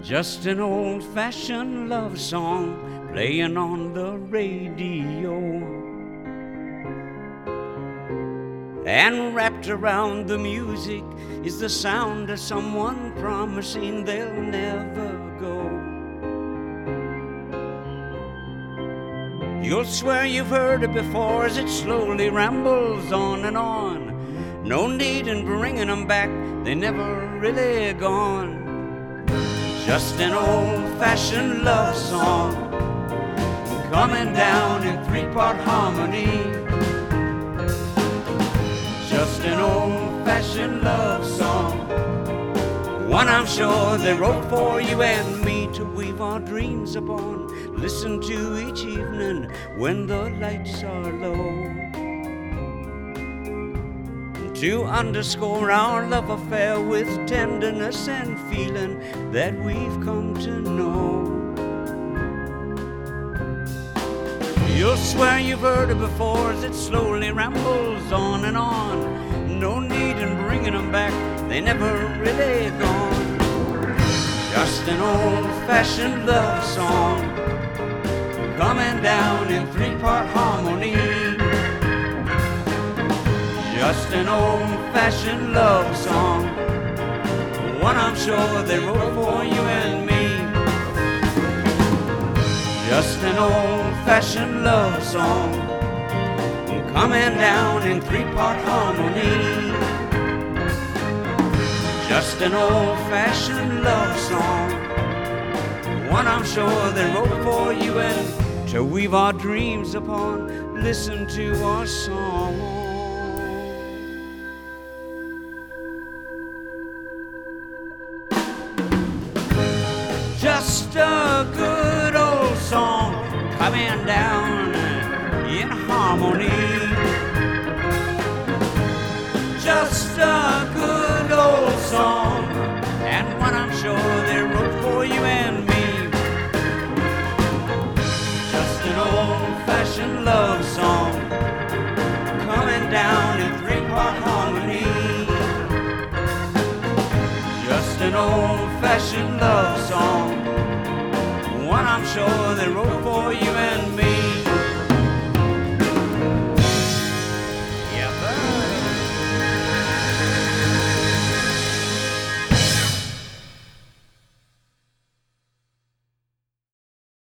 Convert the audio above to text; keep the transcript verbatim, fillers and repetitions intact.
Just an old-fashioned love song playing on the radio. And wrapped around the music is the sound of someone promising they'll never go. You'll swear you've heard it before as it slowly rambles on and on. No need in bringing them back, they never really gone. Just an old-fashioned love song coming down in three-part harmony. Just an old-fashioned love song, one I'm sure they wrote for you and me to weave our dreams upon. Listen to each evening when the lights are low, to underscore our love affair with tenderness and feeling that we've come to know. You'll swear you've heard it before as it slowly rambles on and on. No need in bringing them back, they never really gone. Just an old-fashioned love song coming down in three-part harmony. Just an old-fashioned love song, one I'm sure they wrote for you and me. Just an old-fashioned love song coming down in three-part harmony. Just an old-fashioned love song, one I'm sure they wrote for you and to weave our dreams upon. Listen to our song. Just a good old song coming down in harmony. Just a good old song, and one I'm sure they wrote for you and me. Just an old-fashioned love song coming down in three-part harmony. Just an old-fashioned love song, one I'm sure they wrote